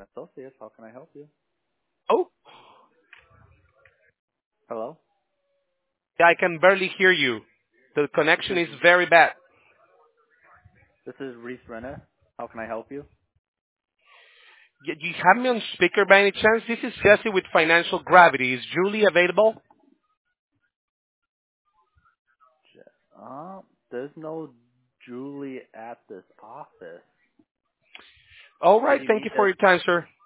and Associates. How can I help you? Oh, Hello? I can barely hear you. The This connection is is very bad. this is Reese Renner. How can I help you? You have me on speaker by any chance? This is Jesse with Financial Gravity. Is Julie available? There's no Julie at this office. All Did right. you Thank need you to for your time, sir.